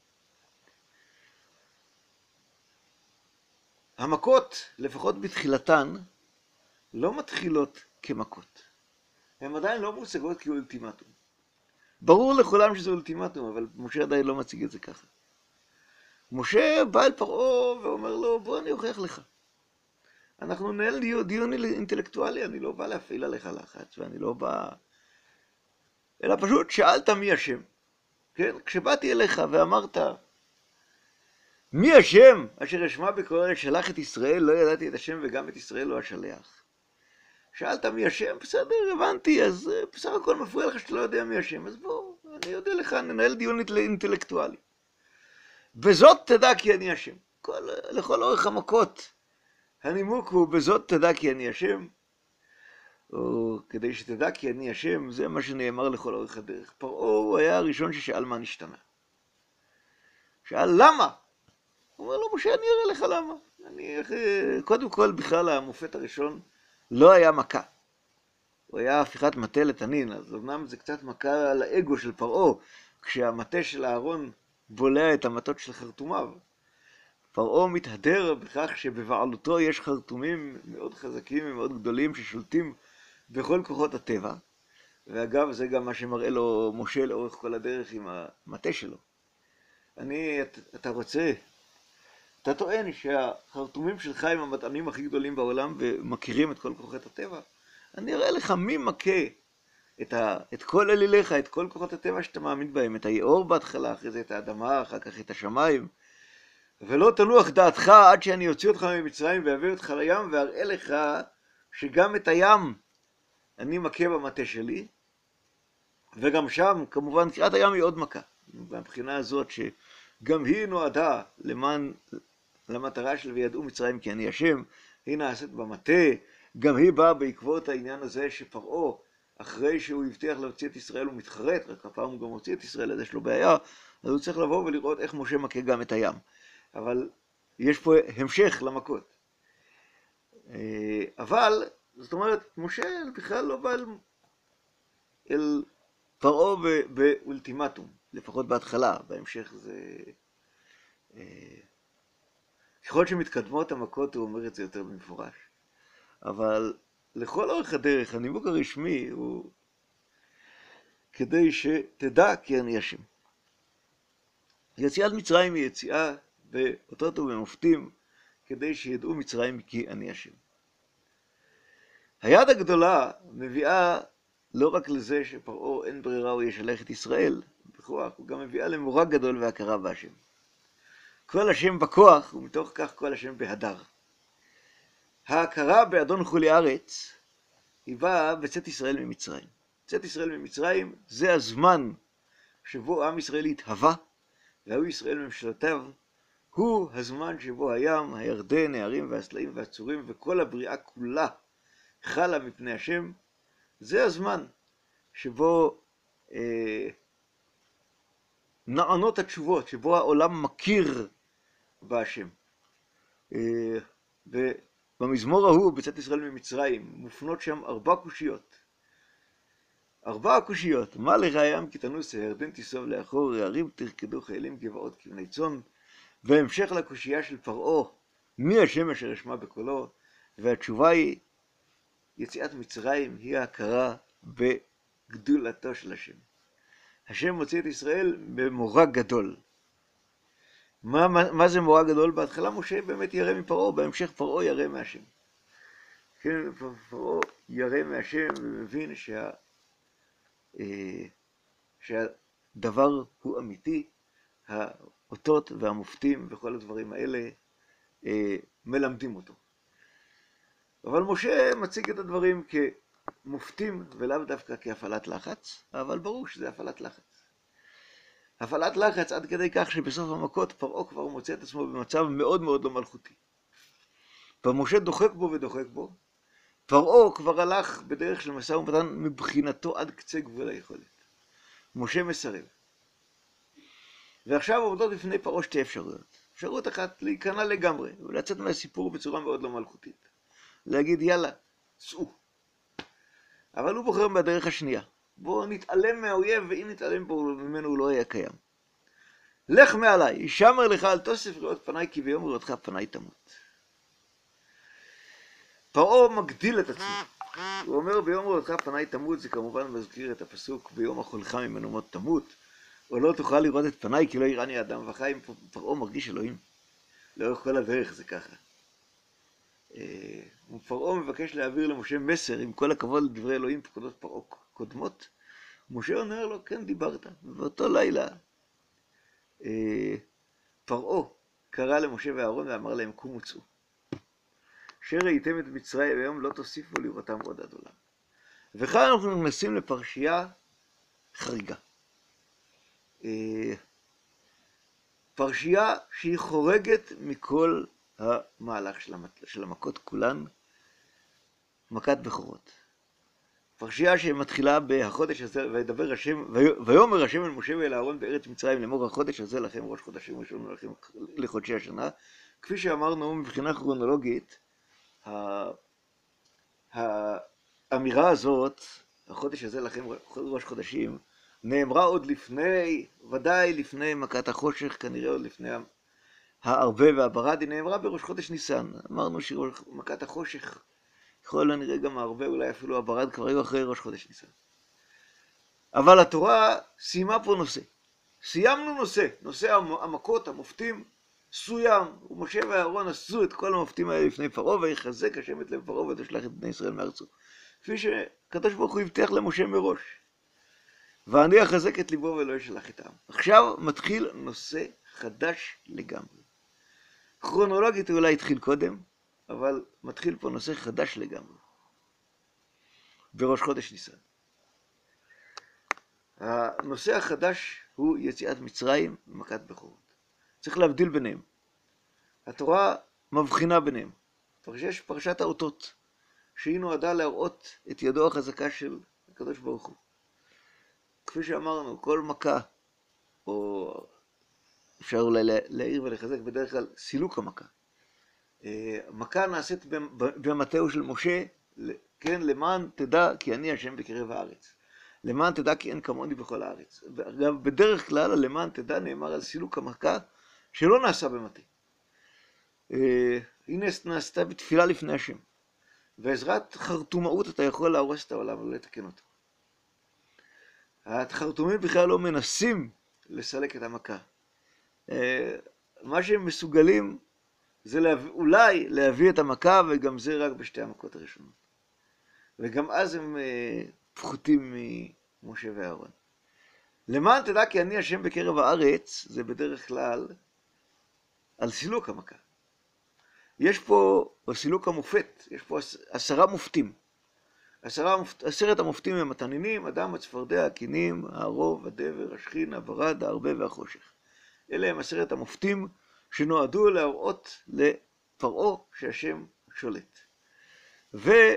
המכות, לפחות בתחילתן, לא מתחילות כמכות. הן עדיין לא מוצגות כאולטימטום. ברור לכולם שזה אולטימטום, אבל משה עדיין לא מציג את זה ככה. משה בא אל פרעה ואומר לו, בוא אני אוכיח לך. אנחנו ננהל דיון אינטלקטואלי, אני לא בא להפעיל עליך לחץ, ואני לא בא... אלא פשוט שאלת מי השם. כן? כשבאתי אליך ואמרת, מי השם אשר אשמע בקולו שלח את ישראל, לא ידעתי את השם וגם את ישראל לא אשלח. שאלת מי השם, בסדר, הבנתי, אז בסך הכל מפריע לך שאתה לא יודע מי השם, אז בוא, אני יודע לך, ננהל דיון אינטלקטואלי. בזאת תדע כי אני השם. לכל אורך המכות, הנימוק הוא בזאת תדע כי אני השם, או כדי שתדע כי אני השם, זה מה שנאמר לכל אורך הדרך. פרעה הוא היה הראשון ששאל מה נשתנה. שאל למה? הוא אומר לו, משה, אני אראה לך למה. קודם כל, בכלל, המופת הראשון לא היה מכה. הוא היה הפיכת מטה לתנין, אז אמנם זה קצת מכה על האגו של פרעה, כשהמטה של אהרון בולע את המטות של חרטומיו. פרעה מתהדר בכך שבבעלותו יש חרטומים מאוד חזקים ומאוד גדולים ששולטים בכל כוחות הטבע. ואגב, זה גם מה שמראה לו משה לאורך כל הדרך עם המטה שלו. אתה טוען שהחרטומים שלך הם המטענים הכי גדולים בעולם ומכירים את כל כוחות הטבע. אני אראה לך מי מכה את כל אליליך, את כל כוחות הטבע שאתה מאמין בהם, את היאור בהתחלה, אחרי זה את האדמה, אחר כך את השמיים. ולא תנוח דעתך עד שאני אוציא אותך ממצרים ואביא אותך לים ואראה לך שגם את הים אני מכה במטה שלי. וגם שם, כמובן, קריאת הים היא עוד מכה. מבחינה הזאת שגם היא נועדה למטרה של וידעו מצרים כי אני השם, היא נעשית במטה. גם היא באה בעקבות העניין הזה שפרעה, אחרי שהוא הבטיח להוציא את ישראל, הוא מתחרט, רק הפעם הוא גם הוציא את ישראל, אז יש לו בעיה, אז הוא צריך לבוא ולראות איך משה מכה גם את הים. אבל יש פה המשך למכות. אבל, זאת אומרת, משה בכלל לא בא אל פרעה באולטימטום, לפחות בהתחלה, בהמשך זה... ככל שמתקדמות המכות הוא אומר את זה יותר במפורש. אבל לכל אורך הדרך, הנימוק הרשמי הוא כדי שתדע כי אני השם. יציאת מצרים היא יציאה באותות ובמופתים, כדי שידעו מצרים כי אני השם. היד הגדולה מביאה לא רק לזה שפרעה אין ברירה הוא ישלח את ישראל בכוח, הוא גם מביאה למורא גדול והכרה בהשם. כל השם בכוח ומתוך כך כל השם בהדר. ההכרה באדון חולי ארץ היא באה בצאת ישראל ממצרים. צאת ישראל ממצרים זה הזמן שבו עם ישראל התהווה, והיו ישראל ממשלותיו, הוא הזמן שבו הים, הירדן, הערים והסלעים והצורים וכל הבריאה כולה חלה מפני השם. זה הזמן שבו נענות התשובות, שבו העולם מכיר בהשם. במזמור ההוא, בצאת ישראל ממצרים, מופנות שם 4 קושיות. 4 קושיות. מה לך הים כי תנוס, הירדן תיסוב לאחור, הערים תרקדו חיילים גבעות כבני צאן. והמשך לקושייה של פרעה, מי השם אשר אשמע בקולו? והתשובה היא, יציאת מצרים היא ההכרה בגדולתו של השם. השם מוציא את ישראל במורא גדול. מה זה מורא גדול? בהתחלה משה באמת ירא מפרעה, בהמשך פרעה ירא מהשם. כן, פרעה ירא מהשם ומבין שהדבר הוא אמיתי, האותות והמופתים וכל הדברים האלה מלמדים אותו. אבל משה מציג את הדברים כמופתים ולאו דווקא כהפעלת לחץ, אבל ברור שזה הפעלת לחץ. הפעלת לחץ עד כדי כך שבסוף המכות פרעה כבר מוצא את עצמו במצב מאוד מאוד לא מלכותי. ומשה דוחק בו ודוחק בו. פרעה כבר הלך בדרך של משא ומתן מבחינתו עד קצה גבול היכולת. משה מסרב. ועכשיו עומדות לפני פרעה 2 אפשרויות. אפשרות אחת להיכנע לגמרי, ולצאת מהסיפור בצורה מאוד לא מלכותית. להגיד יאללה, צאו. אבל הוא בוחר בדרך השנייה. בואו נתעלם מהאויב, ואם נתעלם ממנו הוא לא יהיה קיים. לך מעליי, ישמר לך אל תוסף ראות פניי, כי ביום ראותך פניי תמות. פרעה מגדיל את עצמו. הוא אומר ביום ראותך פניי תמות, זה כמובן מזכיר את הפסוק ביום אכולך ממנו מות תמות, או לא תוכל לראות את פניי כי לא יראני אדם וחי. פרעה מרגיש אלוהים. לאורך כל הדרך זה ככה. פרעה מבקש להעביר למשה מסר, עם כל הכבוד לדברי אלוהים פקודות פרעה קודמות. משה אומר לו, כן דיברת. ובאותו לילה פרעה קרא למשה ואהרון ואמר להם, קומו צאו. שראיתם את מצרים היום לא תוסיפו לראותם עוד עד עולם. וכאן אנחנו נכנסים לפרשייה חריגה. פרשייה שהיא חורגת מכל המהלך של המכות כולן, מכת בכורות. פרשייה שמתחילה בחודש הזה, ויאמר השם אל משה ואל אהרון בארץ מצרים לאמור, החודש הזה לכם ראש חודשים ראשון לכם לחודשי השנה. כפי שאמרנו, מבחינה כרונולוגית, האמירה הזאת, החודש הזה לכם ראש חודשים, נאמרה עוד לפני, ודאי לפני מכת החושך, כנראה עוד לפני הערבה והברד, היא נאמרה בראש חודש ניסן. אמרנו שמכת החושך, יכול הנראה גם הערבה, אולי אפילו הברד, כבר היו אחרי ראש חודש ניסן. אבל התורה סיימה פה נושא. סיימנו נושא המכות, המופתים, סוים, ומשה ואהרון עשו את כל המופתים האלה לפני פרעה, ויחזק השם את לב פרעה ותשלח את בני ישראל מארצו. כפי שקדוש ברוך הוא הבטיח למשה מראש. ואני אחזק את ליבו ולא אשלח את העם. עכשיו מתחיל נושא חדש לגמרי. כרונולוגית הוא אולי התחיל קודם, אבל מתחיל פה נושא חדש לגמרי. בראש חודש ניסן. הנושא החדש הוא יציאת מצרים ומכת בכורות. צריך להבדיל ביניהם. התורה מבחינה ביניהם. יש פרשת האותות, שהיא נועדה להראות את ידו החזקה של הקדוש ברוך הוא. כפי שאמרנו, כל מכה, או אפשר אולי להעיר ולחזק בדרך כלל סילוק המכה. מכה נעשית במטהו של משה, כן, למען תדע כי אני השם בקרב הארץ. למען תדע כי אין כמוני בכל הארץ. אגב, בדרך כלל, למען תדע נאמר על סילוק המכה שלא נעשה במטה. היא נעשתה בתפילה לפני השם. בעזרת חרטומאות אתה יכול להרוס את העולם ולא לתקן אותו. החרטומים בכלל לא מנסים לסלק את המכה. מה שהם מסוגלים זה אולי להביא את המכה, וגם זה רק בשתי המכות הראשונות. וגם אז הם פחותים ממשה ואהרון. למען תדע כי אני השם בקרב הארץ, זה בדרך כלל על סילוק המכה. יש פה, בסילוק המופת, יש פה 10 מופתים. 10 המופתים הם התנינים, אדם, הצפרדע, הכינים, הערוב, הדבר, השכין, הברד, הערבה והחושך. אלה הם 10 המופתים שנועדו להראות לפרעה שהשם שולט. וככה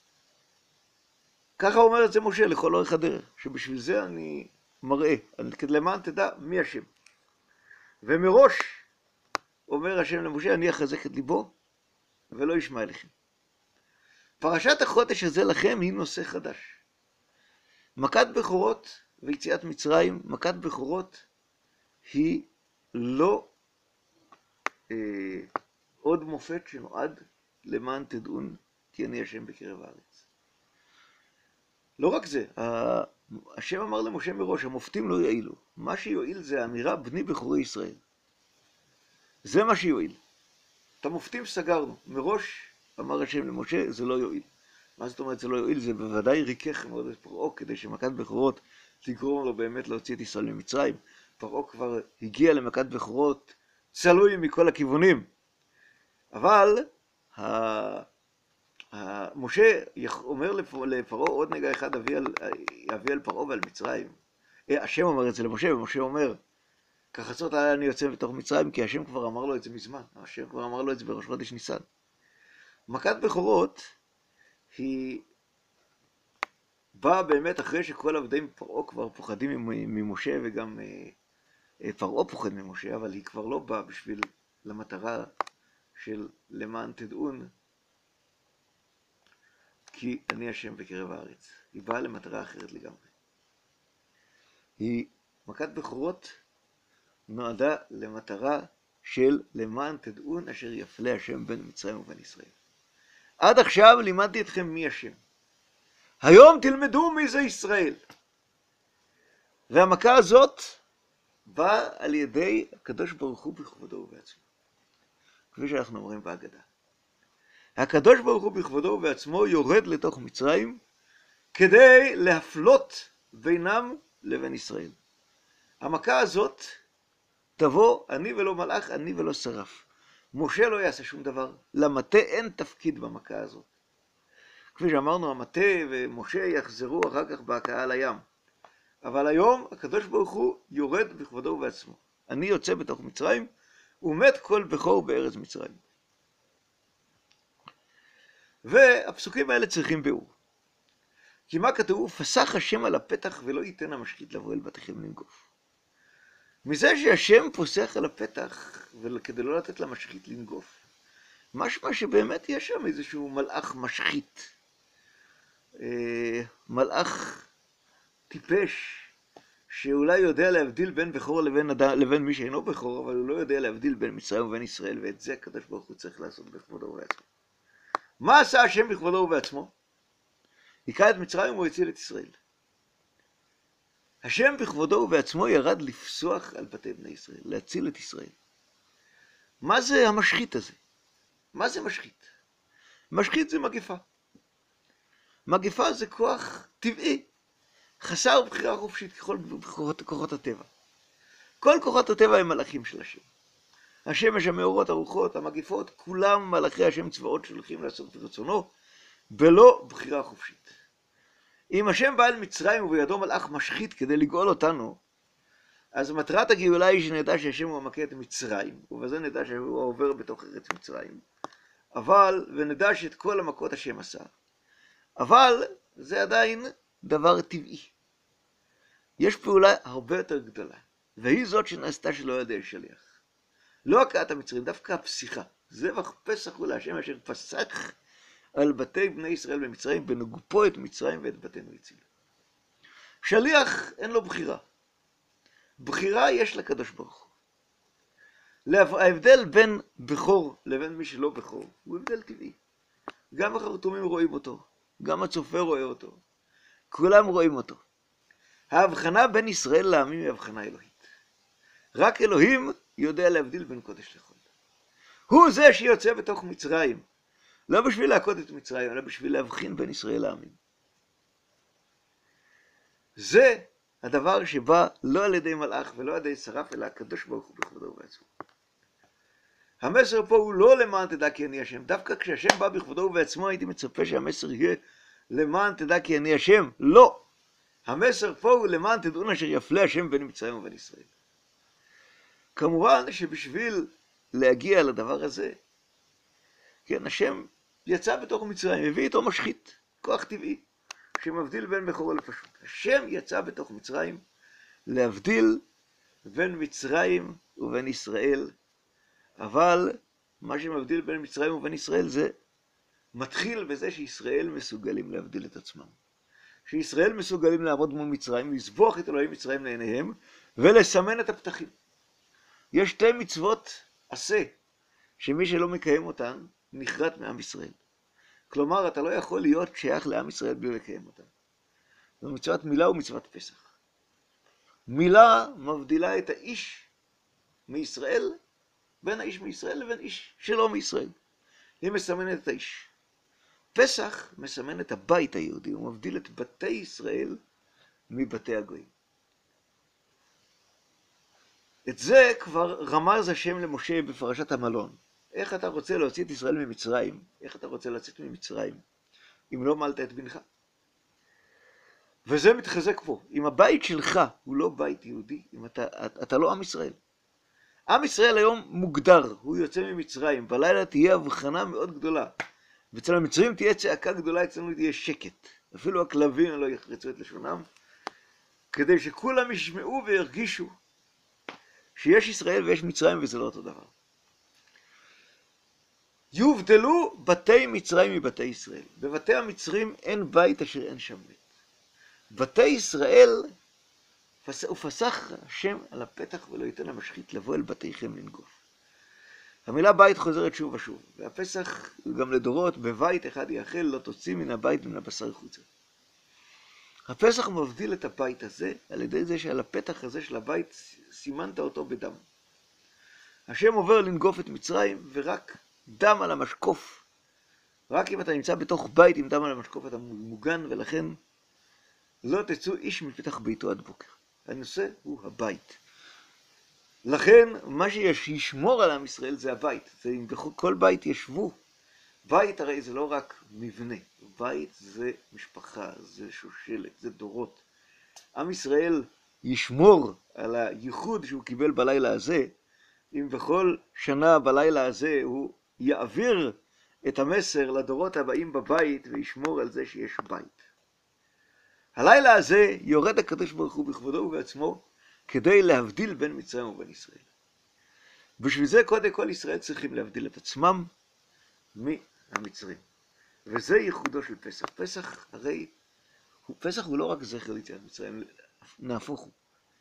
אומר את זה משה לכל אורך הדרך, שבשביל זה אני מראה, למען תדע מי השם. ומראש אומר השם למשה, אני אחזק את ליבו ולא ישמע אליכם. פרשת החודש הזה לכם היא נושא חדש. מכת בכורות ויציאת מצרים, מכת בכורות היא לא עוד מופת שנועד למען תדעון כי אני השם בקרב הארץ. לא רק זה, השם אמר למשה מראש, המופתים לא יועילו. מה שיועיל זה האמירה בני בכורי ישראל. זה מה שיועיל. את המופתים סגרנו. מראש אמר השם למשה, זה לא יועיל. מה זאת אומרת זה לא יועיל? זה בוודאי ריכך מאוד את פרעה, כדי שמכת בכורות תגרום לו באמת להוציא את ישראל ממצרים. פרעה כבר הגיע למכת בכורות, צלוי מכל הכיוונים. אבל משה אומר לפרעה עוד נגע אחד, אביא על פרעה ועל מצרים. השם אומר את זה למשה, ומשה אומר, כחצות עלי אני יוצא בתוך מצרים, כי השם כבר אמר לו את זה מזמן. השם כבר אמר לו את זה בראש חודש ניסן. מכת בכורות היא באה באמת אחרי שכל עבדי פרעה כבר פוחדים ממשה, וגם פרעה פוחד ממשה, אבל היא כבר לא באה בשביל למטרה של למען תדעון כי אני השם בקרב הארץ. היא באה למטרה אחרת לגמרי. מכת בכורות נועדה למטרה של למען תדעון אשר יפלה השם בין מצרים ובין ישראל. עד עכשיו לימדתי אתכם מי השם. היום תלמדו מי זה ישראל. והמכה הזאת באה על ידי הקדוש ברוך הוא בכבודו ובעצמו. כפי שאנחנו אומרים בהגדה. הקדוש ברוך הוא בכבודו ובעצמו יורד לתוך מצרים כדי להפלות בינם לבין ישראל. המכה הזאת תבוא אני ולא מלאך, אני ולא שרף. משה לא יעשה שום דבר. למטה אין תפקיד במכה הזאת. כפי שאמרנו, המטה ומשה יחזרו אחר כך בהכאה לים. אבל היום הקדוש ברוך הוא יורד בכבודו ובעצמו. אני יוצא בתוך מצרים ומת כל בכור בארץ מצרים. והפסוקים האלה צריכים ביאור. כי מה כתוב? פסח השם על הפתח ולא ייתן המשחית לבוא אל בתיכם לנגוף. מזה שהשם פוסח על הפתח וכדי לא לתת למשחית לנגוף, משמע שבאמת יש שם איזשהו מלאך משחית. מלאך טיפש, שאולי יודע להבדיל בין בכור לבין מי שאינו בכור, אבל הוא לא יודע להבדיל בין מצרים ובין ישראל, ואת זה הקדוש ברוך הוא צריך לעשות בכבודו ובעצמו. מה עשה השם בכבודו ובעצמו? היכה את מצרים והציל את ישראל. השם בכבודו ובעצמו ירד לפסוח על בתי בני ישראל, להציל את ישראל. מה זה המשחית הזה? מה זה משחית? משחית זה מגפה. מגפה זה כוח טבעי, חסר בחירה חופשית ככל כוחות הטבע. כל כוחות הטבע הם מלאכים של השם. השמש, המאורות, הרוחות, המגפות, כולם מלאכי השם צבאות שהולכים לעשות ברצונו, בלא בחירה חופשית. אם השם בא אל מצרים ובידו מלאך משחית כדי לגאול אותנו, אז מטרת הגאולה היא שנדע שהשם הוא המכה את מצרים, ובזה נדע שהוא עובר בתוך ארץ מצרים, ונדע שאת כל המכות השם עשה. אבל זה עדיין דבר טבעי. יש פעולה הרבה יותר גדולה, והיא זאת שנעשתה שלא ידי שליח. לא הכאת המצרים, דווקא הפסיכה. זבח פסח הוא להשם אשר פסח על בתי בני ישראל במצרים, בנגופו את מצרים ואת בתינו הציל. שליח אין לו בחירה. בחירה יש לקדוש ברוך הוא. ההבדל בין בכור לבין מי שלא בכור הוא הבדל טבעי. גם החרטומים רואים אותו, גם הצופה רואה אותו, כולם רואים אותו. ההבחנה בין ישראל לעמים היא הבחנה אלוהית. רק אלוהים יודע להבדיל בין קודש לחול. הוא זה שיוצא בתוך מצרים, לא בשביל להכות את מצרים, אלא בשביל להבחין בין ישראל לעמים. זה הדבר שבא לא על ידי מלאך ולא על ידי שרף, אלא הקדוש ברוך הוא בכבודו ובעצמו. המסר פה הוא לא למען תדע כי אני השם. דווקא כשהשם בא בכבודו ובעצמו הייתי מצפה שהמסר יהיה למען תדע כי אני השם. לא. המסר פה הוא למען תדעון אשר יפלה השם בין מצרים ובין ישראל. כמובן שבשביל להגיע לדבר הזה, כן, השם יצא בתוך מצרים, הביא איתו משחית, כוח טבעי, שמבדיל בין בכור לפשוט. השם יצא בתוך מצרים להבדיל בין מצרים ובין ישראל, אבל מה שמבדיל בין מצרים ובין ישראל זה מתחיל בזה שישראל מסוגלים להבדיל את עצמם. שישראל מסוגלים לעמוד מול מצרים, לסבוח את אלוהים מצרים לעיניהם ולסמן את הפתחים. יש שתי מצוות עשה, שמי שלא מקיים אותן נחרט מעם ישראל. כלומר, אתה לא יכול להיות שייך לעם ישראל בלי לקיים אותן. זו מצוות מילה ומצוות פסח. מילה מבדילה את האיש מישראל, בין האיש מישראל לבין איש שלא מישראל. היא מסמנת את האיש. פסח מסמן את הבית היהודי, הוא מבדיל את בתי ישראל מבתי הגויים. את זה כבר רמז השם למשה בפרשת המלון. איך אתה רוצה להוציא את ישראל ממצרים? איך אתה רוצה לצאת ממצרים אם לא מלת את בנך? וזה מתחזק פה. אם הבית שלך הוא לא בית יהודי, אם אתה לא עם ישראל. עם ישראל היום מוגדר, הוא יוצא ממצרים. בלילה תהיה הבחנה מאוד גדולה. ואצל המצרים תהיה צעקה גדולה, אצלנו תהיה שקט. אפילו הכלבים לא יחרצו את לשונם, כדי שכולם ישמעו וירגישו שיש ישראל ויש מצרים וזה לא אותו דבר. יובדלו בתי מצרים מבתי ישראל. בבתי המצרים אין בית אשר אין שם בית. בתי ישראל, ופסח השם על הפתח ולא ייתן המשחית לבוא אל בתיכם לנגוף. המילה בית חוזרת שוב ושוב, והפסח גם לדורות, בבית אחד יאכל, לא תוציא מן הבית מן הבשר חוצה. הפסח מבדיל את הבית הזה על ידי זה שעל הפתח הזה של הבית סימנת אותו בדם. השם עובר לנגוף את מצרים, ורק דם על המשקוף. רק אם אתה נמצא בתוך בית עם דם על המשקוף אתה מוגן, ולכן לא תצאו איש מפתח ביתו עד בוקר. הנושא הוא הבית. לכן מה שישמור על עם ישראל זה הבית. זה אם בכל בית ישבו. בית הרי זה לא רק מבנה. בית זה משפחה, זה שושלת, זה דורות. עם ישראל ישמור על הייחוד שהוא קיבל בלילה הזה, אם בכל שנה בלילה הזה הוא יעביר את המסר לדורות הבאים בבית וישמור על זה שיש בית. הלילה הזה יורד הקדוש ברוך הוא בכבודו ובעצמו כדי להבדיל בין מצרים ובין ישראל. בשביל זה קודם כל ישראל צריכים להבדיל את עצמם מהמצרים. וזה ייחודו של פסח. פסח הרי, פסח הוא לא רק זכר ליציאת מצרים, נהפוך הוא.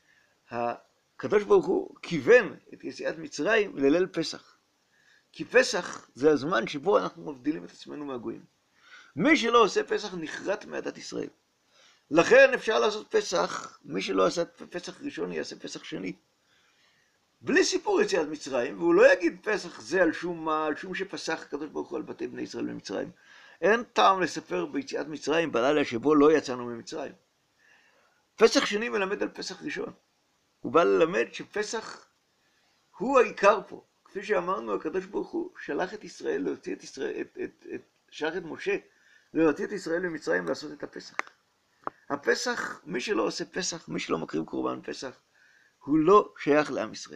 הקדוש ברוך הוא כיוון את יציאת מצרים לליל פסח. כי פסח זה הזמן שבו אנחנו מבדילים את עצמנו מהגויים. מי שלא עושה פסח נחרט מעדת ישראל. לכן אפשר לעשות פסח, מי שלא עשה פסח ראשון יעשה פסח שני. בלי סיפור יציאת מצרים, והוא לא יגיד פסח זה על שום מה, על שום שפסח הקדוש ברוך הוא על בתי בני ישראל במצרים. אין טעם לספר ביציאת מצרים בלילה שבו לא יצאנו ממצרים. פסח שני מלמד על פסח ראשון. הוא בא ללמד שפסח הוא העיקר פה. כפי שאמרנו, הקדוש ברוך הוא שלח את ישראל להוציא את ישראל, שלח את משה להוציא את ישראל ממצרים לעשות את הפסח. הפסח, מי שלא עושה פסח, מי שלא מקריב קורבן פסח, הוא לא שייך לעם ישראל.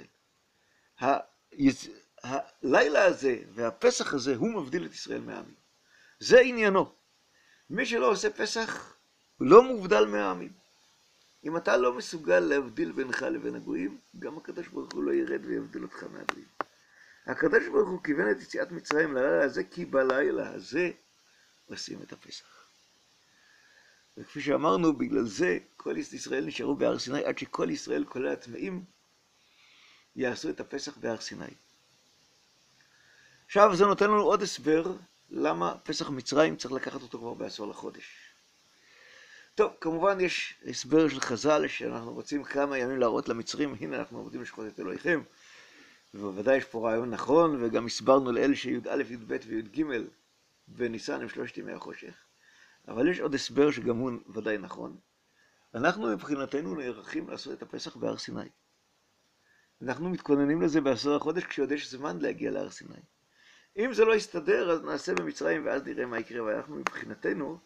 הלילה הזה והפסח הזה הוא מבדיל את ישראל מהעמים. זה עניינו. מי שלא עושה פסח הוא לא מובדל מהעמים. אם אתה לא מסוגל להבדיל בינך לבין הגויים, גם הקדוש ברוך הוא לא ירד ויבדיל אותך מהגויים. הקדוש ברוך הוא כיוון את יציאת מצרים ללילה הזה, כי בלילה הזה עושים את הפסח. וכפי שאמרנו, בגלל זה כל ישראל נשארו בהר סיני, עד שכל ישראל, כולל הטמאים, יעשו את הפסח בהר סיני. עכשיו זה נותן לנו עוד הסבר, למה פסח מצרים צריך לקחת אותו כבר בעשור לחודש. טוב, כמובן יש הסבר של חז"ל, שאנחנו רוצים כמה ימים להראות למצרים, הנה אנחנו עובדים לשחוט את אלוהיכם, ובוודאי יש פה רעיון נכון, וגם הסברנו לאלה שי"א, י"ב וי"ג בניסן הם 3 ימי החושך. אבל יש עוד הסבר שגם הוא ודאי נכון. אנחנו מבחינתנו נערכים לעשות את הפסח בהר סיני. אנחנו מתכוננים לזה בעשור החודש כשעוד יש זמן להגיע להר סיני. אם זה לא יסתדר, אז נעשה במצרים ואז נראה מה יקרה, ואנחנו מבחינתנו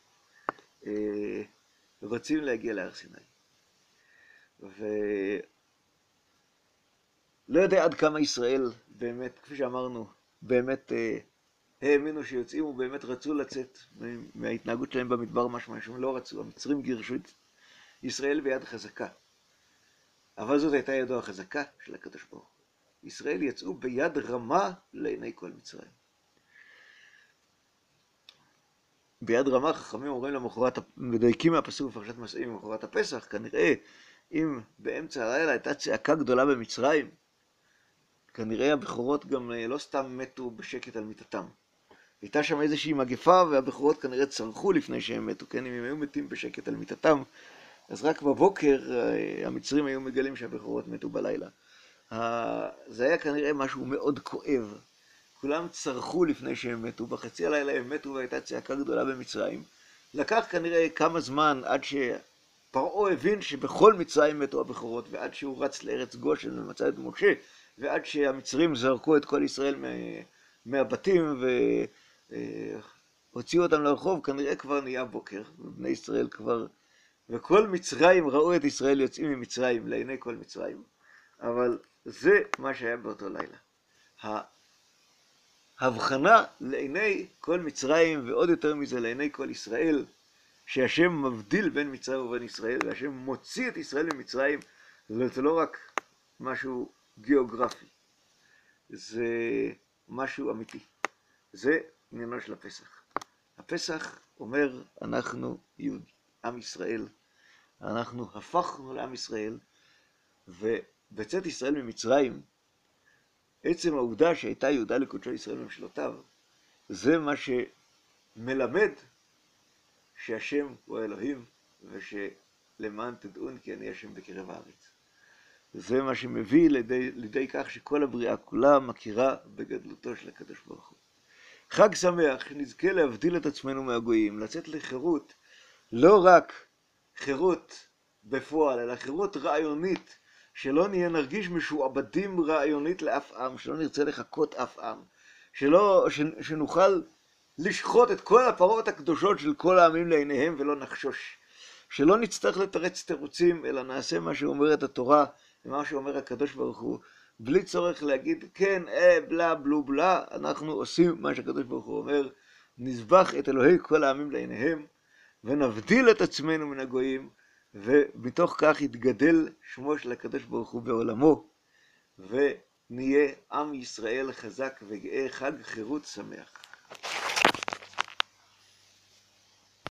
רוצים להגיע להר סיני. ולא יודע עד כמה ישראל באמת, כפי שאמרנו, באמת האמינו שיוצאים ובאמת רצו לצאת מההתנהגות שלהם במדבר, משמע שהם לא רצו. המצרים גירשו את ישראל ביד חזקה. אבל זאת הייתה ידו החזקה של הקדוש ברוך הוא. ישראל יצאו ביד רמה לעיני כל מצרים. ביד רמה, חכמים אומרים למחרת, מדייקים מהפסוק בפרשת מסעים למחרת הפסח, כנראה אם באמצע הלילה הייתה צעקה גדולה במצרים, כנראה הבכורות גם לא סתם מתו בשקט על מיטתם. הייתה שם איזושהי מגפה, והבכורות כנראה צרחו לפני שהם מתו, כן? אם הם היו מתים בשקט על מיטתם, אז רק בבוקר המצרים היו מגלים שהבכורות מתו בלילה. זה היה כנראה משהו מאוד כואב. כולם צרחו לפני שהם מתו, בחצי הלילה הם מתו והייתה צעקה גדולה במצרים. לקח כנראה כמה זמן עד שפרעה הבין שבכל מצרים מתו הבכורות, ועד שהוא רץ לארץ גושן ומצא את משה, ועד שהמצרים זרקו את כל ישראל מהבתים והוציאו אותם לרחוב, כנראה כבר נהיה בוקר, ובני ישראל כבר, וכל מצרים ראו את ישראל יוצאים ממצרים לעיני כל מצרים, אבל זה מה שהיה באותו לילה. ההבחנה לעיני כל מצרים, ועוד יותר מזה לעיני כל ישראל, שהשם מבדיל בין מצרים ובין ישראל, והשם מוציא את ישראל ממצרים, זה לא רק משהו גיאוגרפי, זה משהו אמיתי. זה עניינו של הפסח. הפסח אומר, אנחנו יהודי, עם ישראל, אנחנו הפכנו לעם ישראל, ובצאת ישראל ממצרים, עצם העובדה שהייתה יהודה לקודשו ישראל ומשלותיו, זה מה שמלמד שהשם הוא האלוהים, ושלמען תדעון כי אני השם בקרב הארץ. זה מה שמביא לידי כך שכל הבריאה כולה מכירה בגדלותו של הקדוש ברוך הוא. חג שמח, שנזכה להבדיל את עצמנו מהגויים, לצאת לחירות, לא רק חירות בפועל, אלא חירות רעיונית, שלא נרגיש משועבדים רעיונית לאף עם, שלא נרצה לחכות אף עם, שנוכל לשחוט את כל הפרות הקדושות של כל העמים לעיניהם ולא נחשוש. שלא נצטרך לתרץ תירוצים, אלא נעשה מה שאומרת התורה ומה שאומר הקדוש ברוך הוא, בלי צורך להגיד כן, בלה, בלו, בלה, אנחנו עושים מה שהקדוש ברוך הוא אומר, נזבח את אלוהי כל העמים לעיניהם, ונבדיל את עצמנו מן הגויים, ומתוך כך יתגדל שמו של הקדוש ברוך הוא בעולמו, ונהיה עם ישראל חזק וגאה, חג חירות שמח.